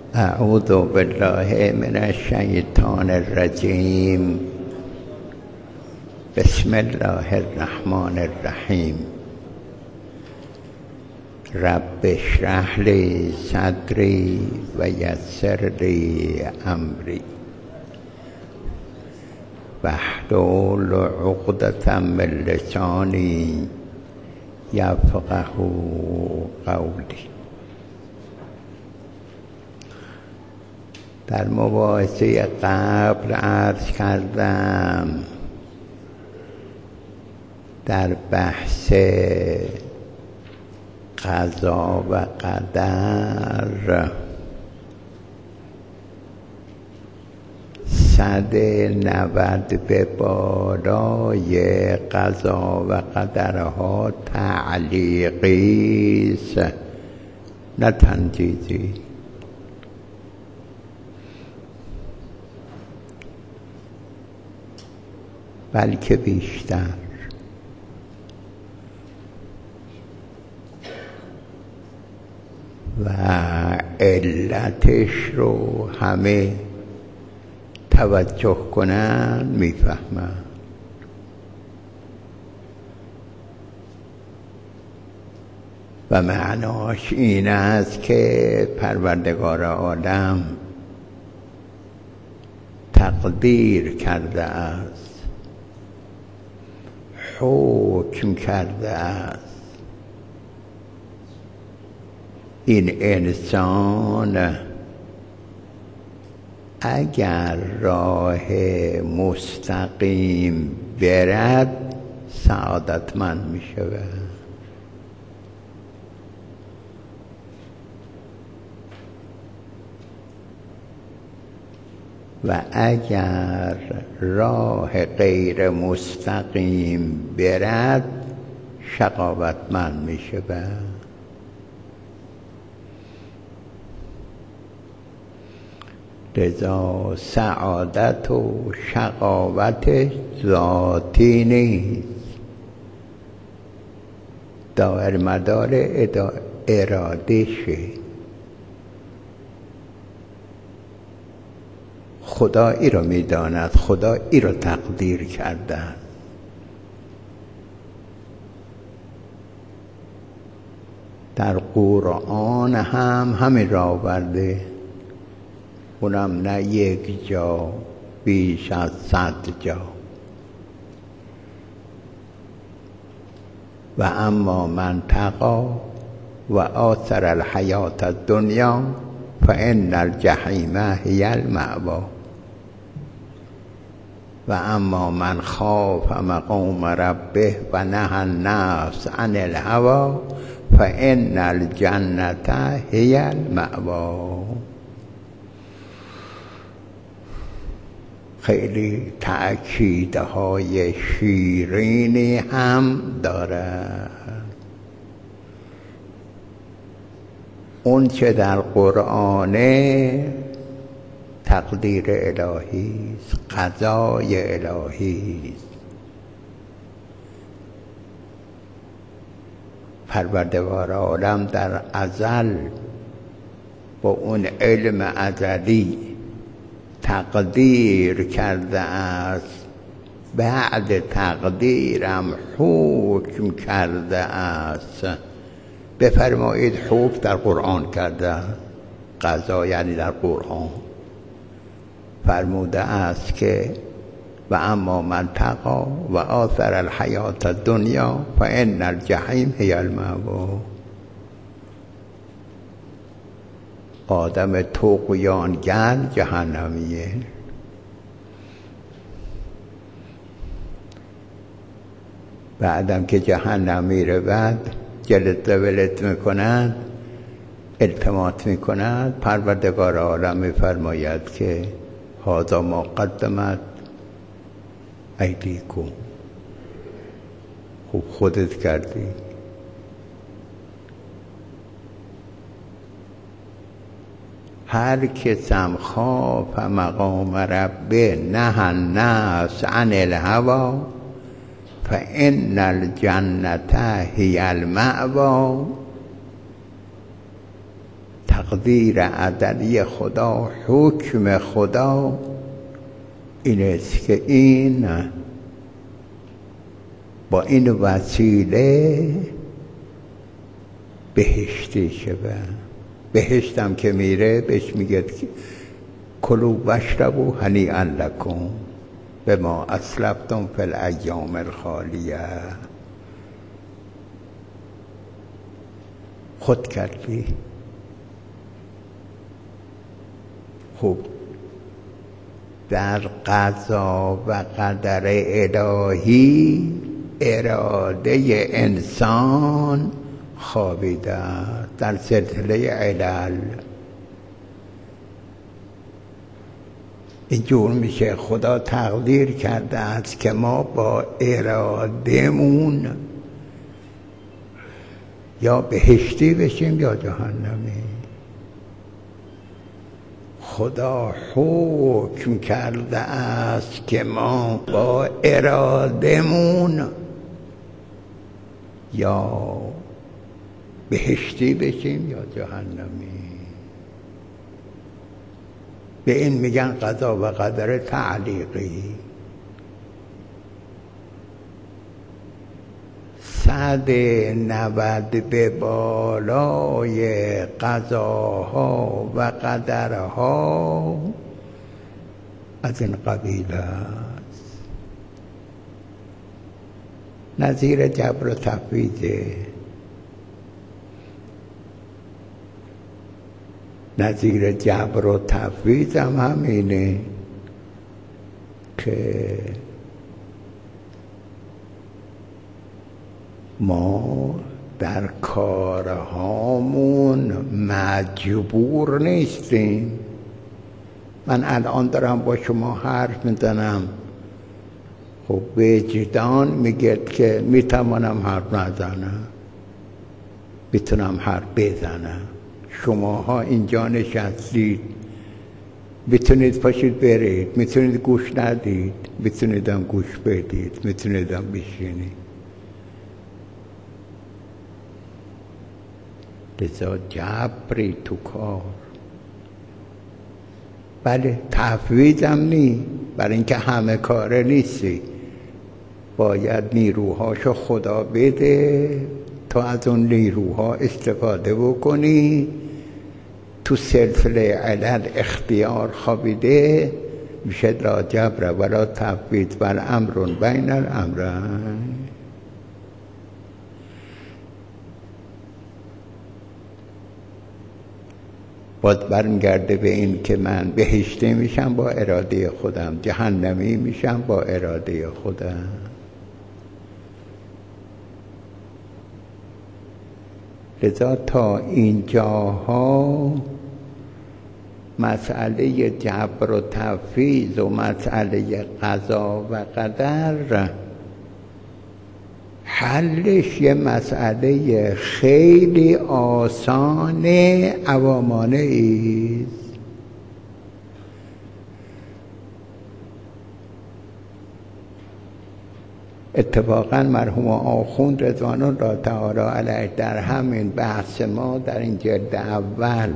اعوذ بالله من الشیطان الرجیم. بسم الله الرحمن الرحیم. رب اشرح لی صدری و یسر لی امری واحلل عقدة من لسانی یفقهوا قولی. در مباحثه قبل عرض کردم در بحث قضا و قدر 190 به بالای قضا و قدرها تعلیقی است، نه تنجیزی. بلکه بیشتر. و علتش رو همه توجه کنن میفهمن. و معناش این است که پروردگار عالم تقدیر کرده است، حکم کرده است این انسان اگر راه مستقیم برد سعادتمند می شود، و اگر راه غیر مستقیم برد شقاوتمند می شود. لذا سعادت و شقاوت ذاتی نیست، دایر مدار ارادشه. خدا ای را میداند، خدا ای را تقدیر کرده. در قرآن هم همین را آورده، اونم نه یک جا، بیش از 100 جا. و اما من تقی و آثر الحیات الدنیا فان الجحیم هی المأوی و اما من خاف مقام ربه و نهی النفس عن الهوی فان الجنة هی المأوی. خیلی تأکیدهای شیرینی هم دارد. اون چه در قرآن تقدیر الهی است، قضای الهی است. پروردگار عالم در ازل با اون علم ازلی تقدیر کرده است، بعد تقدیرم حکم کرده است. بفرمایید حکم در قرآن کرده، قضا یعنی در قرآن فرموده است که و اما من تقی و آثر الحیات الدنیا فان الجحیم هی المأوی. آدم طغیانگر جهنمیه. بعدم که جهنم میره، بعد جلد ولت میکنند، التماس میکنند. پروردگار عالم میفرماید که هذا ما قدمت ایدیکم، خوب خودت کردی. هر کسم خاف مقام ربه نهی النفس عن الهوی فان الجنة هی المأوی. تقدیر ازلی خدا، حکم خدا این است که این با این وسیله بهشتی شود. بهشتم که میره بهش میگه کلوا واشربوا هنیئا لکم بما اسلفتم فی الایام الخالیه. خود کردی. خوب در قضا و قدر الهی اراده انسان خوابیده در سلسله علل. اینجور میشه خدا تقدیر کرده است که ما با ارادهمون یا بهشتی بشیم یا جهنمی. خدا حکم کرده است که ما با ارادهمون یا بهشتی بشیم یا جهنمی. به این میگن قضا و قدر تعلیقی. 190 به بالای قضاها و قدرها از این قبیل است. نظیر جبر و تفویضه. نظیر جبر و تفویض هم همینه که ما در کارهامون مجبور نیستیم. من الان دارم با شما حرف میزنم، خب وجدان میگه که میتوانم حرف نزنم، میتونم حرف بزنم. شماها اینجا نشستید، میتونید پاشید برید، میتونید گوش ندید، میتونید هم گوش بدید، میتونید هم بشینید. لذا جبری تو کار. بله تفویضم نی، برای اینکه همه کاره نیستی، باید نیروهاشو خدا بده تا از اون نیروها استفاده بکنی. تو سلسله علل اختیار خوابیده میشه لا جبر ولا تفویض بل امر بین الامرین. باز برمیگرده به این که من بهشتی میشم با اراده خودم، جهنمی میشم با اراده خودم. لذا تا اینجاها مسئله جبر و تفویض و مسئله قضا و قدر حلش یه مسئله خیلی آسان عوامانه ایست. اتفاقا مرحوم آخوند رضوان الله تعالی علیه در همین بحث ما در این جلد اول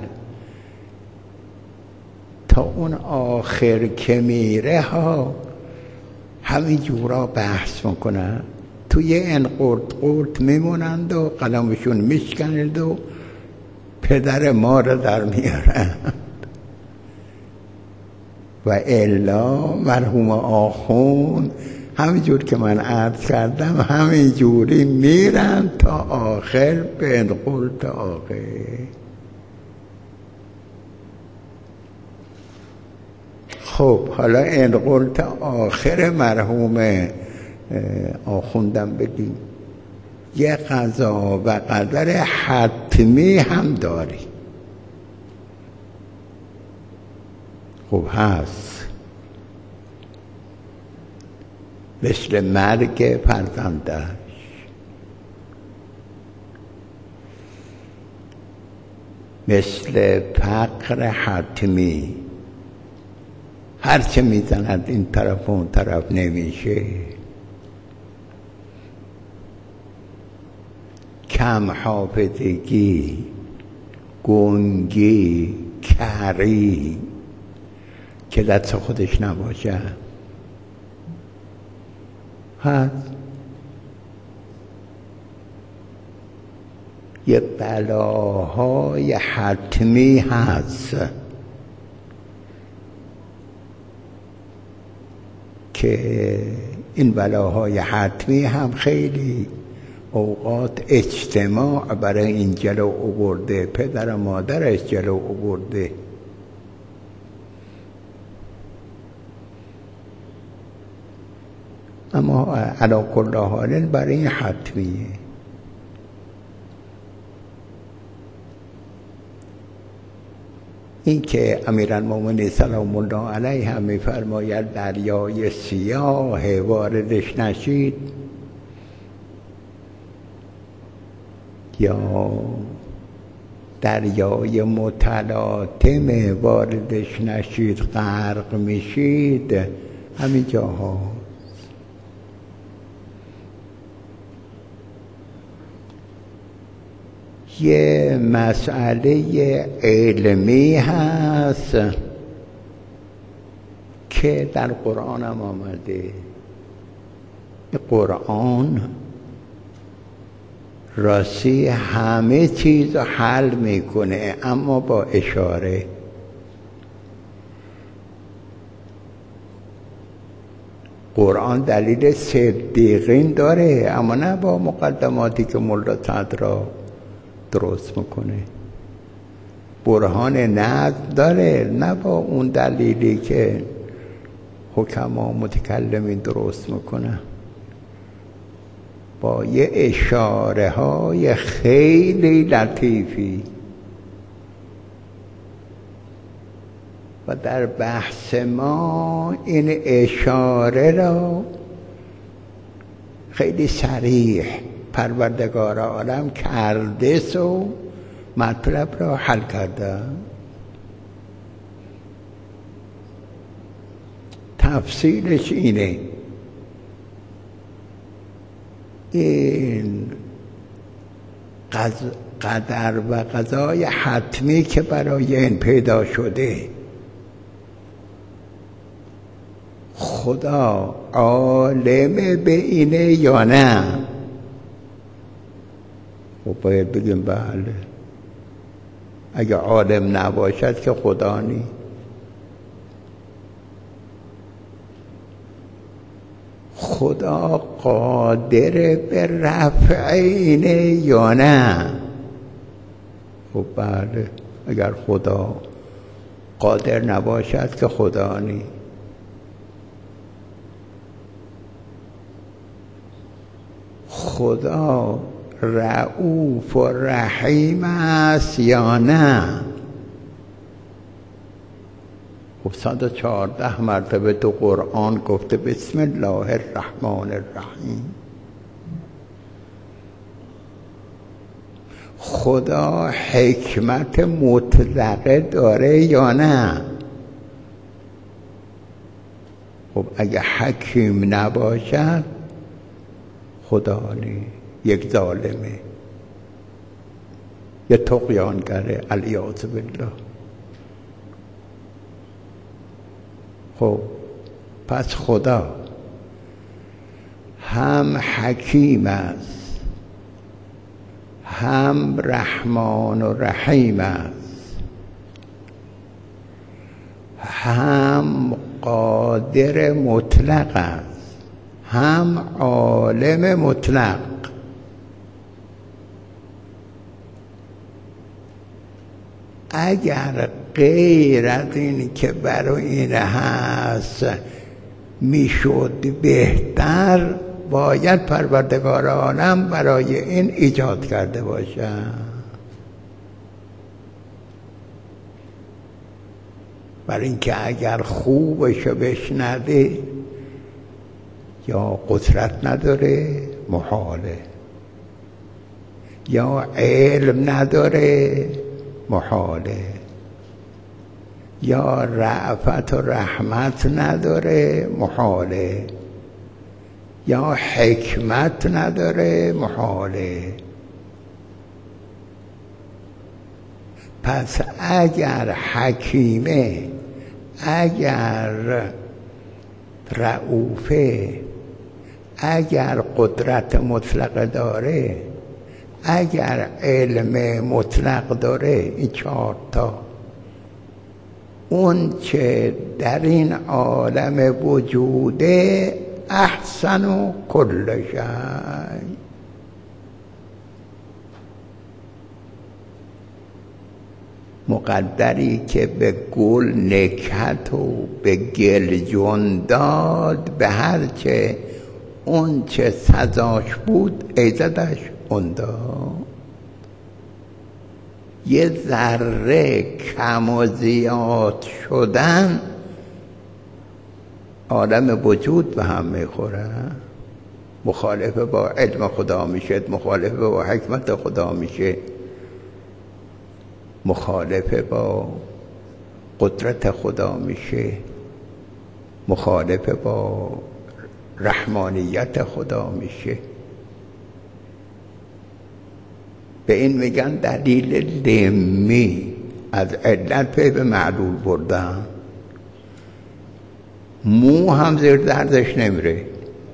تا اون آخر که میره ها همین جورا بحث میکنن، توی این قرد میمونند و قلمشون میشکنند و پدر ما رو در میارند. و الا مرحوم آخوند همینجور که من عرض کردم همینجوری میرن تا آخر به این قرد آخر. خب حالا این قرد آخر مرحوم آخوندم بگیم. یه قضا و قدر حتمی هم داری. خب هست، مثل مرگ فرزندش، مثل فقر حتمی، هرچه میزند این طرف و اون طرف نمیشه، کم حافظگی، گنگی، کری که دست خودش نباشه هست. یه بلاهای حتمی هست که این بلاهای حتمی هم خیلی اوقات اجتماع برای این جلو آورده، پدر و مادرش جلو آورده. اما علی کل حال برای این حتمیه. این که امیرالمومنین سلام الله علیه هم می‌فرماید دریای سیاه واردش نشید یا دریای متلاطم واردش نشید غرق میشید، همین جاها. یه مسئله علمی هست که در قرآن هم آمده. قرآن راستی همه چیز رو حل میکنه اما با اشاره. قرآن دلیل صدیقین داره اما نه با مقدماتی که ملا صدرا درست میکنه. برهان نقد داره نه با اون دلیلی که حکما متکلمین درست میکنه، با یه اشاره های خیلی لطیفی. و در بحث ما این اشاره را خیلی صریح پروردگار عالم کرده و مطلب را حل کرده. تفصیلش اینه: این قدر و قضای حتمی که برای این پیدا شده، خدا عالم به اینه یا نه؟ و باید بگیم بله. اگه عالم نباشد که خدا نی. خدا قادر به رفع اینه یا نه؟ خب بله. اگر خدا قادر نباشد که خدا نی. خدا رؤوف و رحیم است یا نه؟ خب 114 مرتبه تو قرآن گفته بسم الله الرحمن الرحیم. خدا حکمت مطلقه داره یا نه؟ خب اگه حکیم نباشد خدا نی، یک ظالمه، یه طغیانگره، الیاذ بالله. خب پس خدا هم حکیم است، هم رحمان و رحیم است، هم قادر مطلق است، هم عالم مطلق. اگر غیر از این که برای این هست میشد بهتر، باید پروردگار عالم برای این ایجاد کرده باشه. برای اینکه اگر خوبش بشنوه یا قدرت نداره محاله، یا علم نداره محاله، یا رأفت و رحمت نداره محاله، یا حکمت نداره محاله. پس اگر حکیمه، اگر رؤوفه، اگر قدرت مطلق داره، اگر علم مطلق داره، این 4 تا، اون چه در این عالم وجوده احسن و کل شی، مقدری که به گل نکهت و به گل جون داد، به هر چه اون چه سزاش بود ایزدش اون داد. یه ذره کم و زیاد شدن عالم وجود به هم میخوره، مخالف با علم خدا میشه، مخالف با حکمت خدا میشه، مخالف با قدرت خدا میشه، مخالف با رحمانیت خدا میشه. به این میگن دلیل لمی، از علت پی به معلول بردن. مو هم زیر دردش نمیره،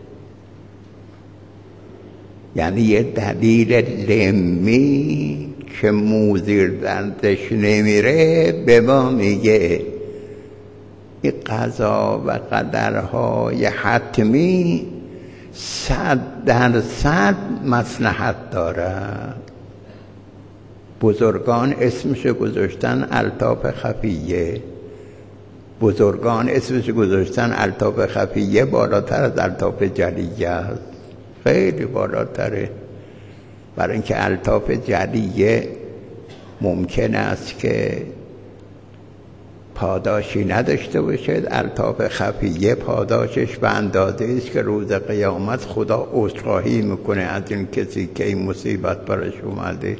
یعنی یه دلیل لمی که مو زیر دردش نمیره به ما میگه این قضا و قدرهای حتمی 100% مصلحت داره. بزرگان اسمش گذاشتن الطاف خفیه، بزرگان اسمش گذاشتن الطاف خفیه، بالاتر از الطاف جلیه است، خیلی بالاتره. برای اینکه الطاف جلیه ممکن است که پاداشی نداشته باشد، الطاف خفیه پاداشش به اندازه است که روز قیامت خدا عذرخواهی میکنه از این کسی که این مصیبت برش اومده.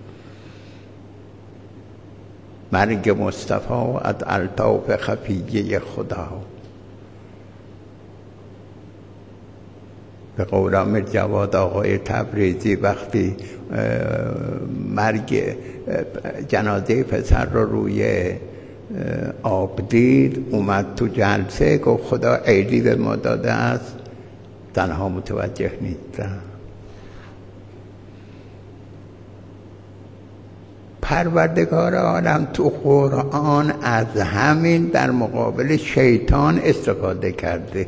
مرگ مصطفی از الطاف خفیه خدا. به قول امیر جواد آقای تبریزی وقتی مرگ جنازه پسر رو روی آب دید، اومد تو جلسه گفت خدا عیدی به ما داده است، تنها متوجه نیستم. پروردگار عالم تو قرآن از همین در مقابل شیطان استفاده کرده.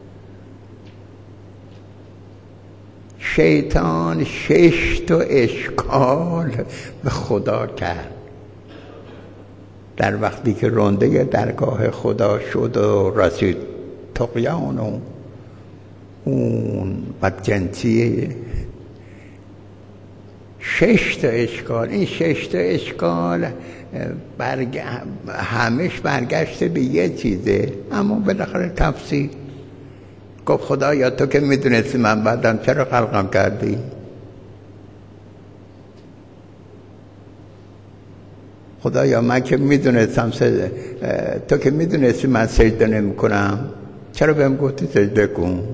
شیطان 6 تا اشکال به خدا کرد در وقتی که رنده درگاه خدا شد و رسید طغیان و اون بدجنسی. 6 تا اشکال، این 6 تا اشکال همش برگشته به یه چیزه، اما بالاخره تفسیر. گفت خدایا تو که میدونستی من بدم چرا خلقم کردی؟ خدایا من که میدونستم تو که میدونستی من سجده نمی کنم چرا بهم گفتی سجده کن؟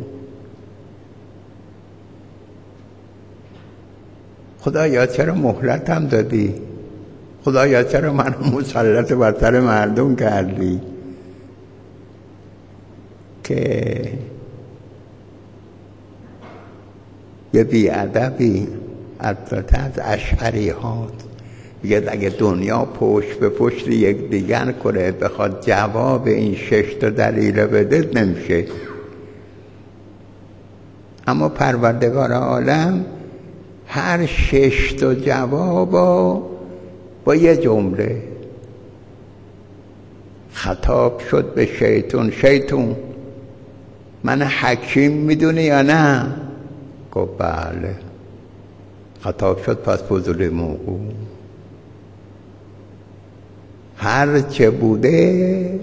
خدایا چرا مهلتم دادی؟ خدایا چرا من مسلط بر سر مردم کردی؟ که یه بیادبی از اشعری هاست میگه اگه دنیا پشت به پشت یک دیگر کنه بخواد جواب این 6 تا دلیل بده نمیشه. اما پروردگار عالم هر 6 تا جواب با یه جمله خطاب شد به شیطان. شیطان من حکیم میدونی یا نه؟ گفت بله. خطاب شد پس فضول موقوع. هر چه بوده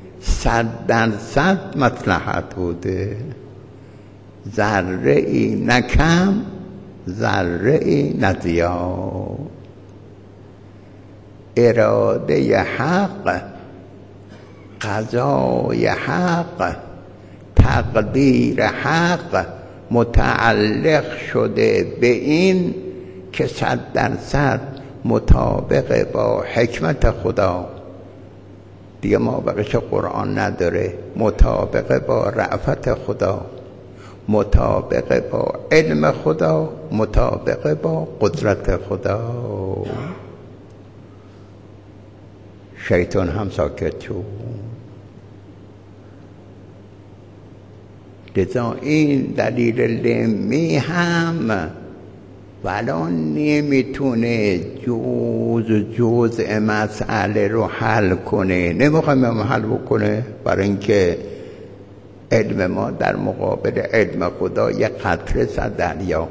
100% مصلحت بوده، ذره ای نه کم ذره ای نه زیاد. اراده حق، قضای حق، تقدیر حق متعلق شده به این که 100% مطابق با حکمت خدا، دیگه مابقیش قرآن نداره، مطابق با رأفت خدا، مطابق با علم خدا، مطابق با قدرت خدا. شیطان هم ساکت شد. لذا این دلیل لمی هم ولا نمیتونه جزء مسئله رو حل کنه، نمیخوایم حل بکنه، برای اینکه علم ما در مقابل علم خدا یک قطره صد دریا.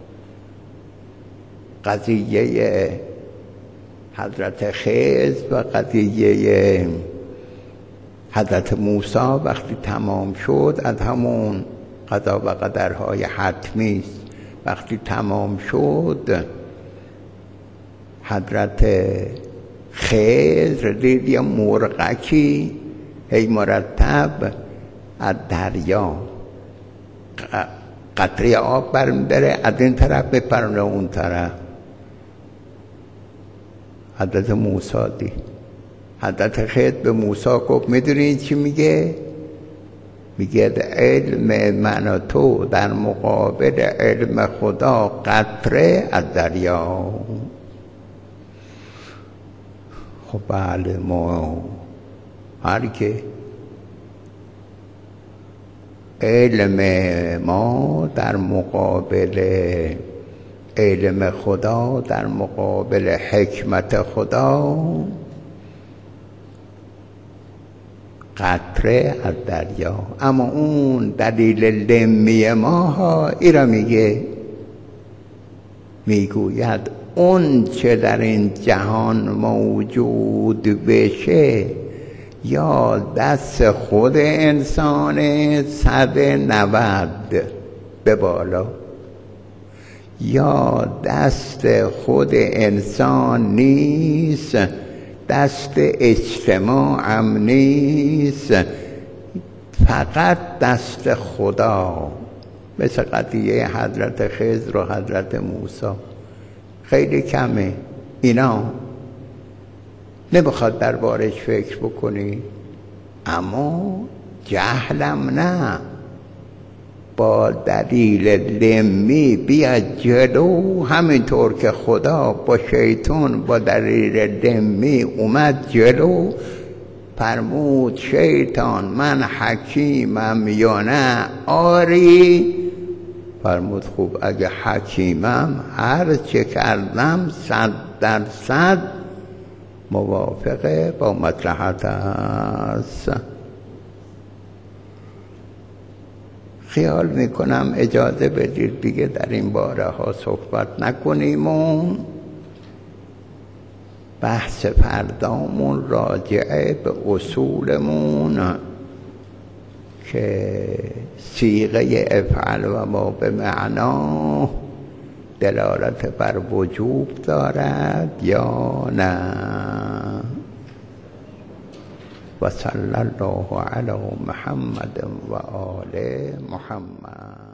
قضیه حضرت خضر و قضیه حضرت موسی وقتی تمام شد، از همون قضا و قدرهای حتمی است، وقتی تمام شد حضرت خضر دید یه مرغکی هی مرتب از دریا قطره آب برمی‌داره، از این طرف بپرونه اون طرف. حضرت موسی دید. حضرت خضر به موسی گفت میدونی چی میگه؟ میگه علم من و تو در مقابل علم خدا قطره از دریا. خب بله، ما هر که علم ما در مقابل علم خدا، در مقابل حکمت خدا قطره از دریا. اما اون دلیل لمی ما ها ایرا میگوید اون چه در این جهان موجود بشه یا دست خود انسان 190 به بالا، یا دست خود انسان نیست، دست اجتماع هم نیست، فقط دست خدا. مثل قضیه حضرت خضر و حضرت موسی خیلی کمه، اینا نمیخواد دربارش فکر بکنی، اما جهلم نه، با دلیل لمی بیا جلو. همینطور که خدا با شیطان با دلیل لمی اومد جلو، فرمود شیطان من حکیمم یا نه؟ آری. فرمود خوب اگه حکیمم هر چه کردم 100% موافقه با مصلحت است. خیال میکنم اجازه بدید دیگه در این باره ها صحبت نکنیم و بحث فردامون راجعه به اصولمون که صیغه افعل و ما به معنا دلالت بر وجوب دارد یا نه. و صلی الله علی محمد و آل محمد.